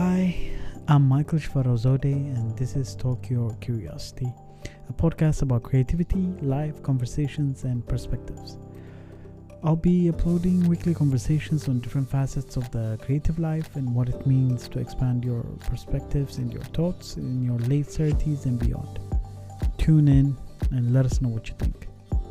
Hi, I'm Michael Shvarozode, and this is Talk Your Curiosity, a podcast about creativity, life, conversations, and perspectives. I'll be uploading weekly conversations on different facets of the creative life and what it means to expand your perspectives and your thoughts in your late 30s and beyond. Tune in and let us know what you think.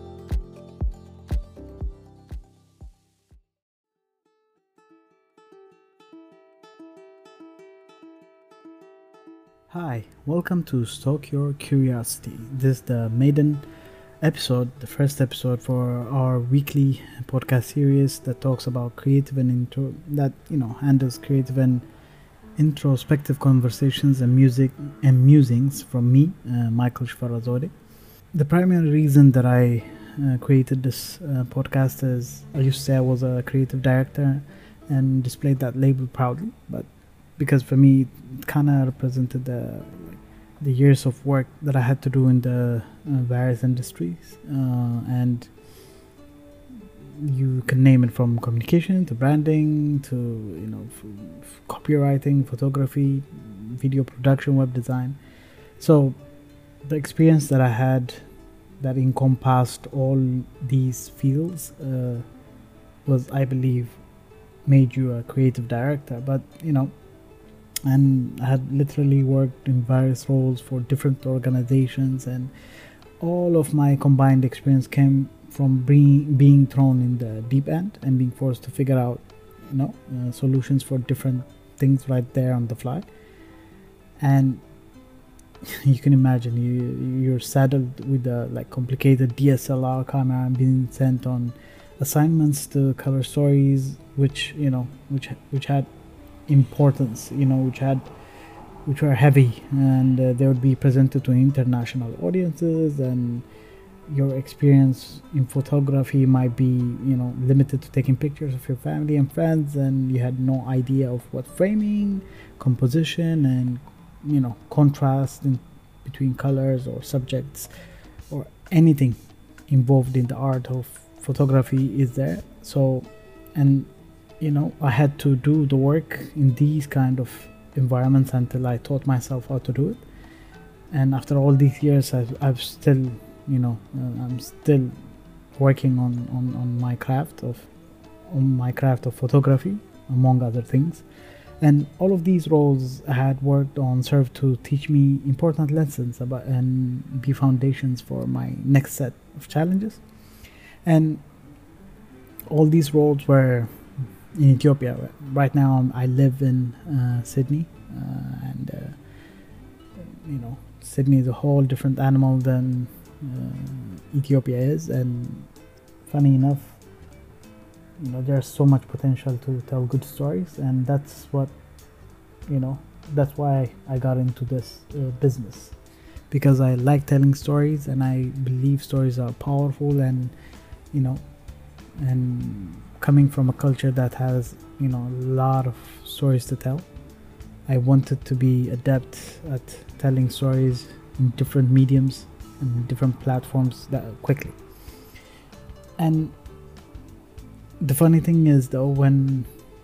Hi, welcome to Stoke Your Curiosity. This is the maiden episode, the first episode for our weekly podcast series that talks about creative and handles creative and introspective conversations and music and musings from me, Michael Shvarozode. The primary reason that I created this podcast is I used to say I was a creative director and displayed that label proudly, but because for me it kind of represented the years of work that I had to do in the various industries, and you can name it from communication to branding to copywriting, photography, video production, web design. So the experience that I had that encompassed all these fields was, I believe, made you a creative director. But and I had literally worked in various roles for different organizations, and all of my combined experience came from being thrown in the deep end and being forced to figure out solutions for different things right there on the fly. And you can imagine you're saddled with a complicated DSLR camera and being sent on assignments to cover stories which had importance, which were heavy, and they would be presented to international audiences, and your experience in photography might be limited to taking pictures of your family and friends, and you had no idea of what framing, composition, and contrast between colors or subjects or anything involved in the art of photography is there. So, and I had to do the work in these kind of environments until I taught myself how to do it. And after all these years, I'm still working on my craft of photography, among other things. And all of these roles I had worked on served to teach me important lessons about and be foundations for my next set of challenges. And all these roles were in Ethiopia. Right now I live in Sydney, and Sydney is a whole different animal than Ethiopia is. And funny enough, there's so much potential to tell good stories, and that's why I got into this business, because I like telling stories, and I believe stories are powerful, and and coming from a culture that has a lot of stories to tell, I wanted to be adept at telling stories in different mediums and different platforms that quickly. And the funny thing is, though, when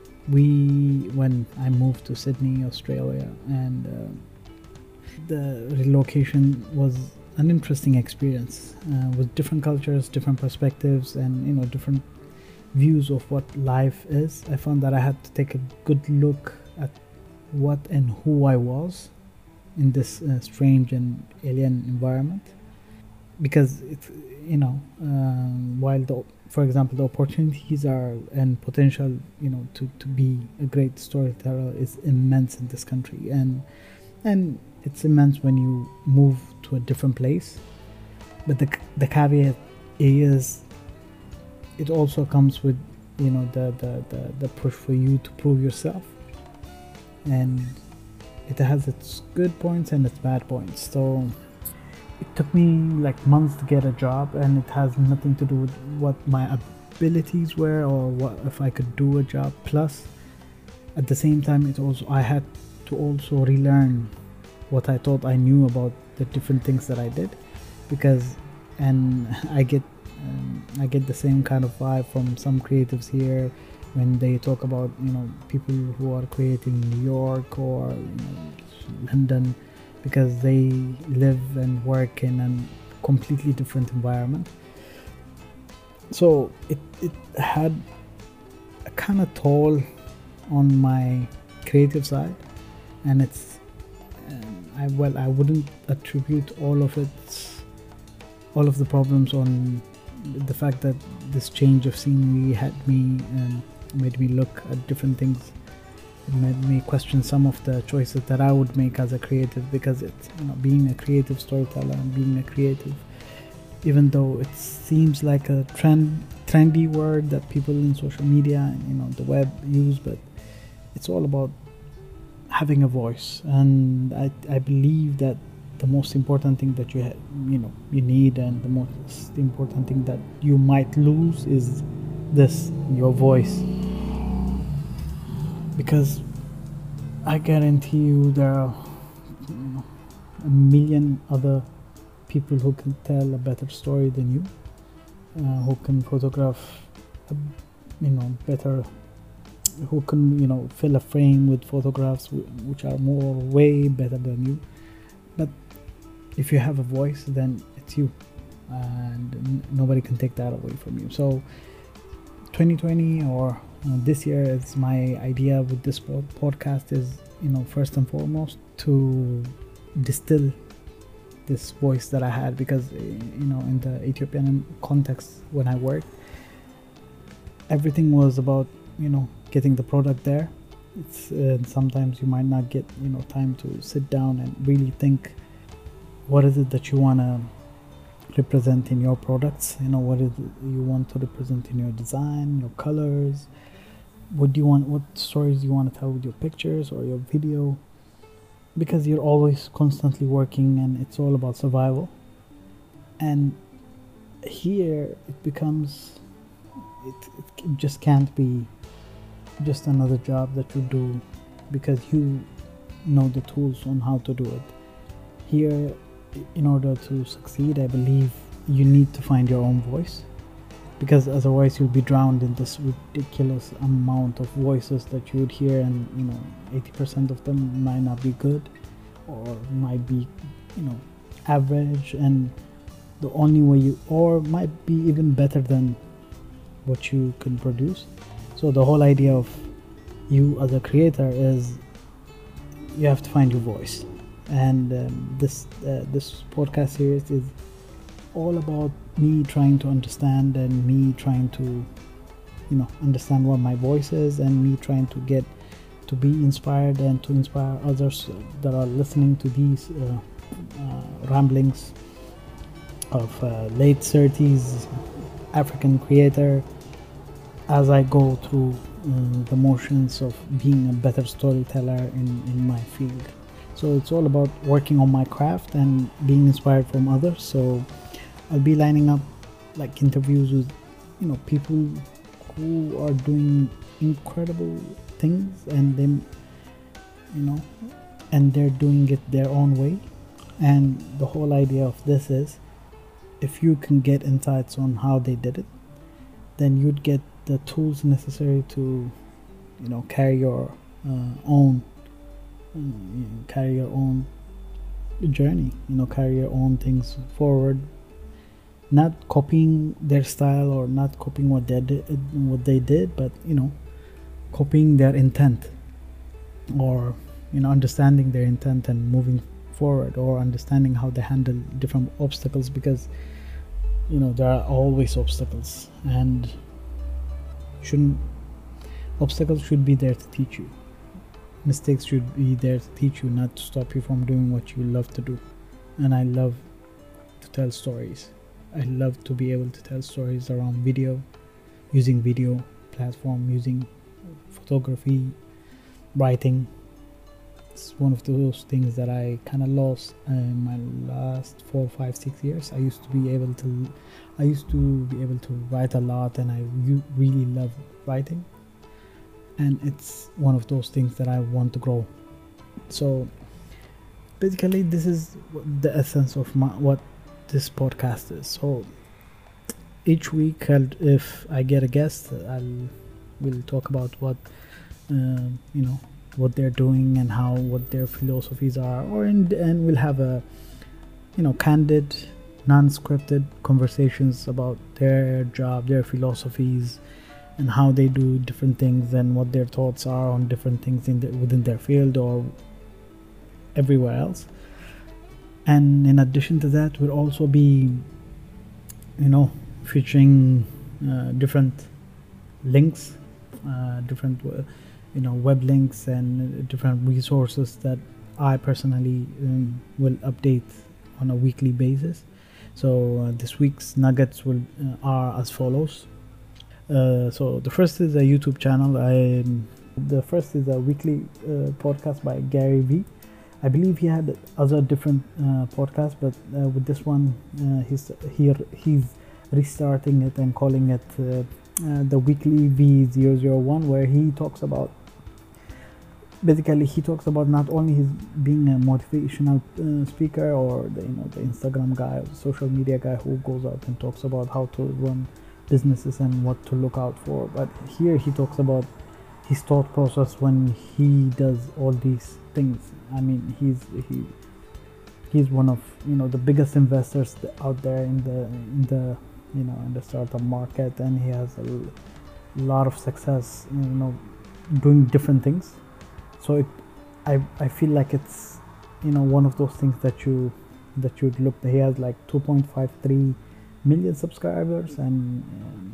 I moved to Sydney, Australia, and the relocation was an interesting experience with different cultures, different perspectives, and different views of what life is. I found that I had to take a good look at what and who I was in this strange and alien environment, because it's while for example the opportunities are and potential to be a great storyteller is immense in this country, and it's immense when you move to a different place. But the caveat is, it also comes with the push for you to prove yourself, and it has its good points and its bad points. So it took me months to get a job, and it has nothing to do with what my abilities were or what if I could do a job. Plus, at the same time, I had to also relearn what I thought I knew about the different things that I did, and I get the same kind of vibe from some creatives here when they talk about people who are creating in New York or London, because they live and work in a completely different environment. So it had a kind of toll on my creative side, and it's I wouldn't attribute all of the problems on the fact that this change of scenery had me and made me look at different things. It made me question some of the choices that I would make as a creative, because it's being a creative storyteller and being a creative, even though it seems like a trendy word that people in social media and the web use, but it's all about having a voice. And I believe that the most important thing that you need, and the most important thing that you might lose, is your voice. Because I guarantee you there are a million other people who can tell a better story than you, who can photograph better, who can fill a frame with photographs which are way better than you. But if you have a voice, then it's you, and nobody can take that away from you. So 2020 or this year, is my idea with this podcast is first and foremost to distill this voice that I had, because in the Ethiopian context, when I worked, everything was about getting the product there. It's sometimes you might not get time to sit down and really think, what is it that you want to represent in your products, what is it you want to represent in your design, your colors, what stories you want to tell with your pictures or your video, because you're always constantly working and it's all about survival. And here it becomes, it just can't be just another job that you do because you know the tools on how to do it. Here, in order to succeed, I believe you need to find your own voice, because otherwise you'll be drowned in this ridiculous amount of voices that you would hear, and 80% of them might not be good, or might be average, and the only way or might be even better than what you can produce. So the whole idea of you as a creator is you have to find your voice. And this podcast series is all about me trying to understand, and me trying to understand what my voice is, and me trying to get to be inspired and to inspire others that are listening to these ramblings of late 30s African creator, as I go through the motions of being a better storyteller in my field. So it's all about working on my craft and being inspired from others. So I'll be lining up like interviews with people who are doing incredible things, and them and they're doing it their own way. And the whole idea of this is, if you can get insights on how they did it, then you'd get the tools necessary to carry your own journey, carry your own things forward, not copying their style or not copying what they did, but copying their intent, or understanding their intent and moving forward, or understanding how they handle different obstacles, because there are always obstacles, and obstacles should be there to teach you. Mistakes should be there to teach you, not to stop you from doing what you love to do. And I love to tell stories. I love to be able to tell stories around video, using video platform, using photography, writing. It's one of those things that I kind of lost in my last 4, 5, 6 years. I used to be able to write a lot, and I really love writing. And it's one of those things that I want to grow. So basically, this is the essence of what this podcast is. So each week, if I get a guest, I'll We'll talk about what what they're doing and what their philosophies are, and we'll have a candid, non-scripted conversations about their job, their philosophies, and how they do different things, and what their thoughts are on different things within their field or everywhere else. And in addition to that, we'll also be featuring different links, different web links and different resources that I personally will update on a weekly basis. So this week's nuggets are as follows. So the first is a YouTube channel. The first is a weekly podcast by Gary Vee. I believe he had other different podcasts, but with this one, he's restarting it and calling it the Weekly V001, where he talks about not only his being a motivational speaker, or the Instagram guy or the social media guy who goes out and talks about how to run businesses and what to look out for, but here he talks about his thought process when he does all these things. I mean, he's one of the biggest investors out there in the startup market, and he has a lot of success doing different things. So I feel like it's one of those things that you'd look. He has like 2.53 million subscribers, and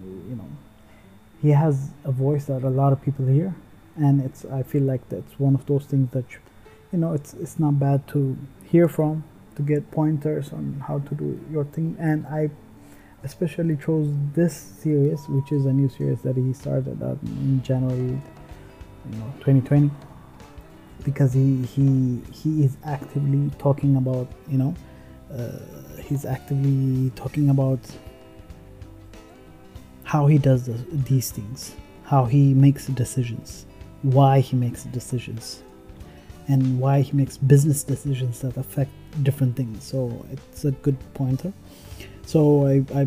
he has a voice that a lot of people hear, and I feel like that's one of those things that it's not bad to hear from, to get pointers on how to do your thing. And I especially chose this series, which is a new series that he started out in January 2020, because he is actively talking about how he does these things, how he makes decisions, why he makes decisions, and why he makes business decisions that affect different things. So it's a good pointer. So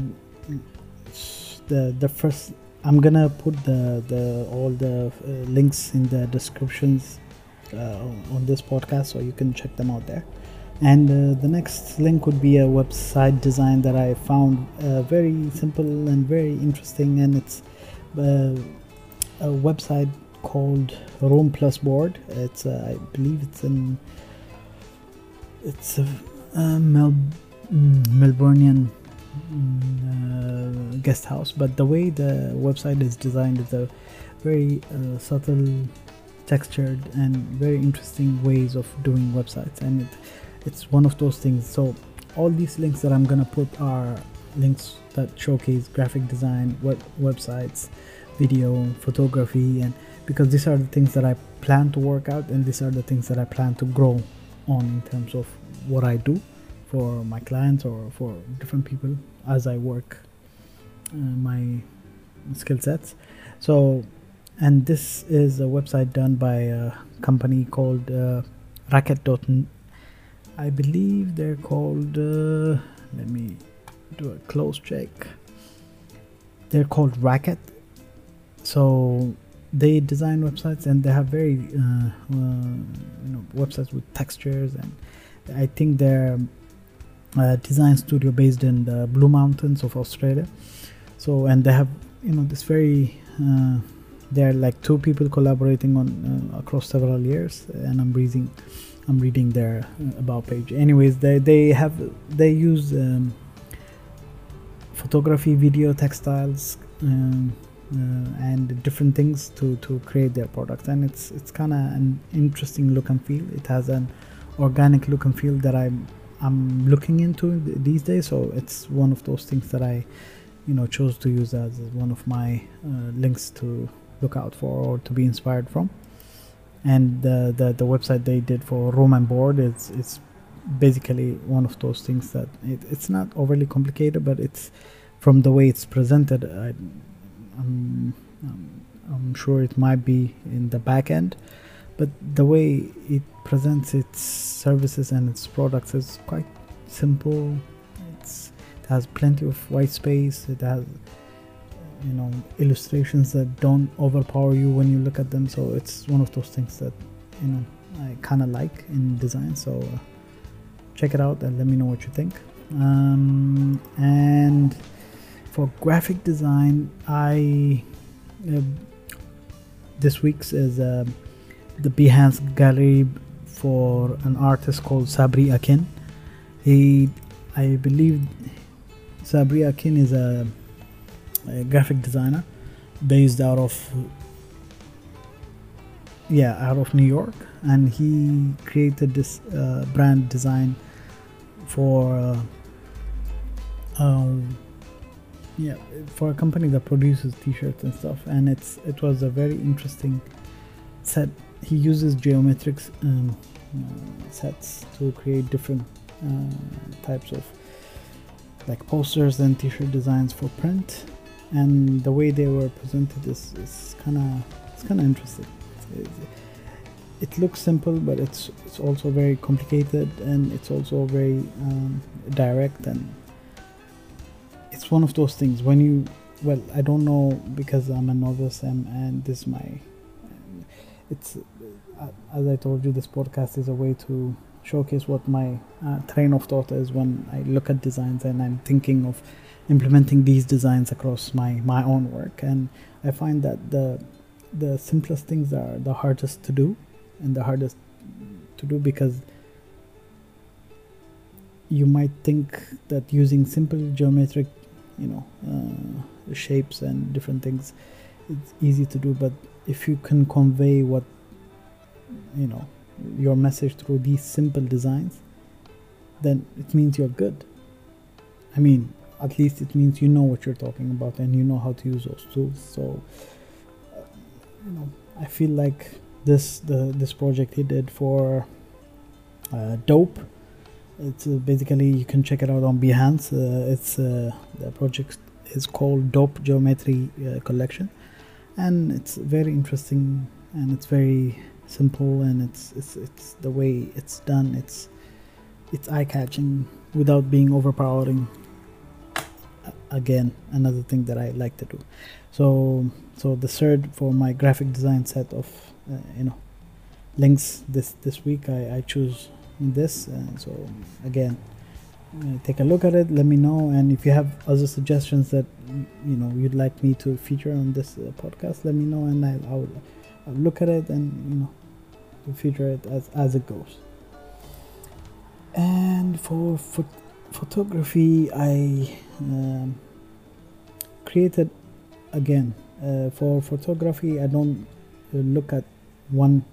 the first, I'm gonna put all the links in the descriptions on this podcast, so you can check them out there. And the next link would be a website design that I found very simple and very interesting, and it's a website called Room Plus Board. It's I believe it's a Melbourneian guest house, but the way the website is designed is a very subtle, textured, and very interesting ways of doing websites, and it's one of those things. So all these links that I'm gonna put are links that showcase graphic design, websites, video, photography, and because these are the things that I plan to work out, and these are the things that I plan to grow on in terms of what I do for my clients or for different people as I work my skill sets. So, and this is a website done by a company called Racket.net. I believe they're called let me do a close check. They're called Racket. So they design websites, and they have very websites with textures, and I think they're a design studio based in the Blue Mountains of Australia. So, and they have this very they're like two people collaborating on across several years, and I'm reading their about page. Anyways, they use photography, video, textiles, and different things to create their products, and it's kind of an interesting look and feel. It has an organic look and feel that I'm looking into these days. So it's one of those things that I chose to use as one of my links to look out for or to be inspired from. And the website they did for Room and Board is basically one of those things that it's not overly complicated, but it's from the way it's presented. I'm sure it might be in the back end, but the way it presents its services and its products is quite simple. It has plenty of white space. It has illustrations that don't overpower you when you look at them. So it's one of those things that I kind of like in design. So check it out and let me know what you think. And for graphic design, this week's is the Behance gallery for an artist called Sabri Akin. I believe Sabri Akin is a graphic designer based out of New York, and he created this brand design for for a company that produces t-shirts and stuff, and it was a very interesting set. He uses geometric sets to create different types of like posters and t-shirt designs for print, and the way they were presented is kind of interesting. It looks simple, but it's also very complicated, and it's also very direct, and it's one of those things when I don't know, because I'm a novice and this is it's as I told you, this podcast is a way to showcase what my train of thought is when I look at designs and I'm thinking of implementing these designs across my own work. And I find that the simplest things are the hardest to do, because you might think that using simple geometric shapes and different things, it's easy to do, but if you can convey what your message through these simple designs, then it means you're good. I mean, at least it means you know what you're talking about and you know how to use those tools. So I feel like this project he did for Dope, it's basically, you can check it out on Behance. The project is called Dope Geometry Collection, and it's very interesting, and it's very simple, and it's the way it's done, it's eye-catching without being overpowering. Again, another thing that I like to do. So the third for my graphic design set of links this week, I choose this. So again, take a look at it, let me know, and if you have other suggestions that you'd like me to feature on this podcast, let me know, and I'll look at it and to feature it as it goes. And for photography, I created again for photography. I don't look at one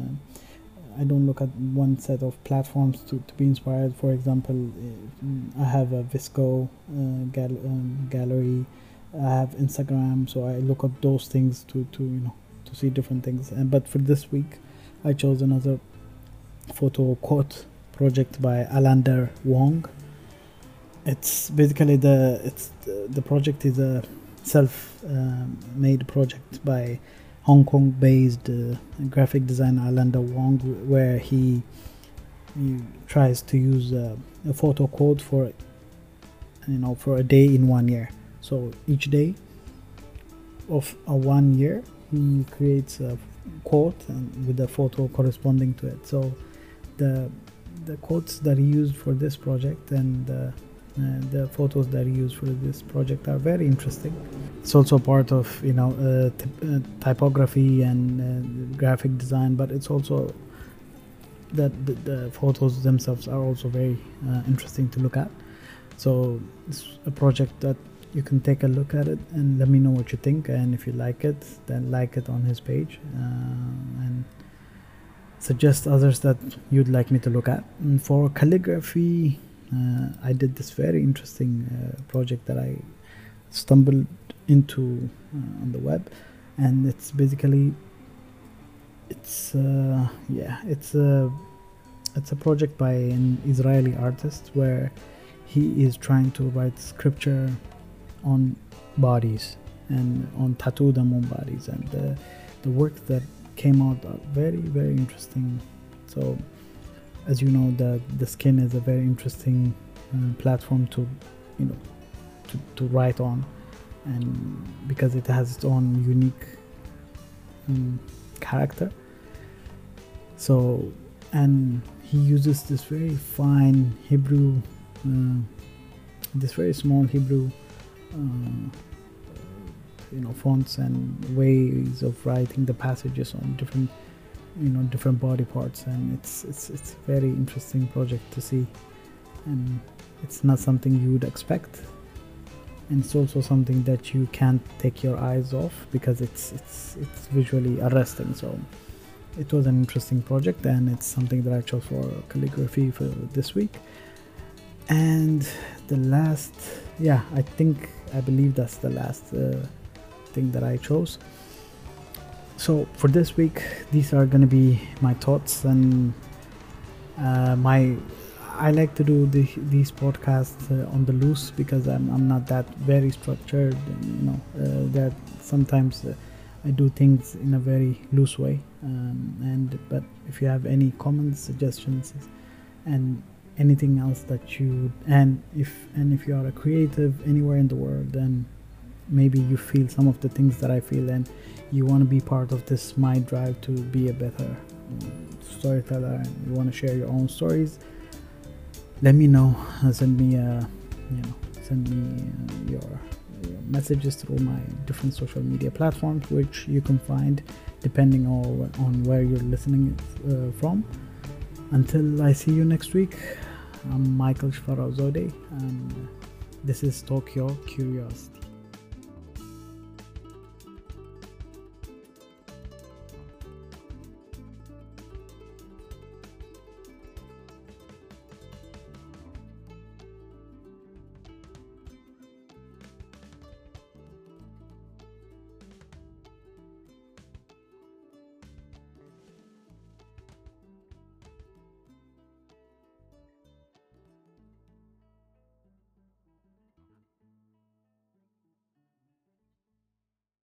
set of platforms to be inspired. For example, I have a VSCO gallery, I have Instagram, so I look at those things to see different things. But for this week, I chose another photo quote project by Alander Wong. It's basically the project is a self-made project by Hong Kong-based graphic designer Alander Wong, where he tries to use a photo quote for a day in 1 year. So each day of a 1 year, he creates a quote and with a photo corresponding to it. So the quotes that he used for this project and the photos that he used for this project are very interesting. It's also part of typography and graphic design, but it's also that the photos themselves are also very interesting to look at. So it's a project that you can take a look at it and let me know what you think, and if you like it, then like it on his page, and suggest others that you'd like me to look at. And for calligraphy, I did this very interesting project that I stumbled into on the web, and it's basically it's a project by an Israeli artist where he is trying to write scripture on bodies and on tattoo them on bodies, and the work that came out are very, very interesting. So as you know, the skin is a very interesting platform to write on, and because it has its own unique character. So, and he uses this very fine Hebrew, this very small Hebrew fonts and ways of writing the passages on different body parts, and it's a very interesting project to see, and it's not something you would expect, and it's also something that you can't take your eyes off because it's visually arresting. So it was an interesting project, and it's something that I chose for calligraphy for this week. And the last, I believe that's the last thing that I chose. So for this week, these are going to be my thoughts, and I like to do these podcasts on the loose because I'm not that very structured, and that sometimes I do things in a very loose way. But if you have any comments, suggestions, and anything else that you if you are a creative anywhere in the world, and maybe you feel some of the things that I feel, and you want to be part of this my drive to be a better storyteller, and you want to share your own stories, let me know. Send me your messages through my different social media platforms, which you can find depending on where you're listening from. Until I see you next week, I'm Michael Shfarazodeh, and this is Tokyo Curiosity.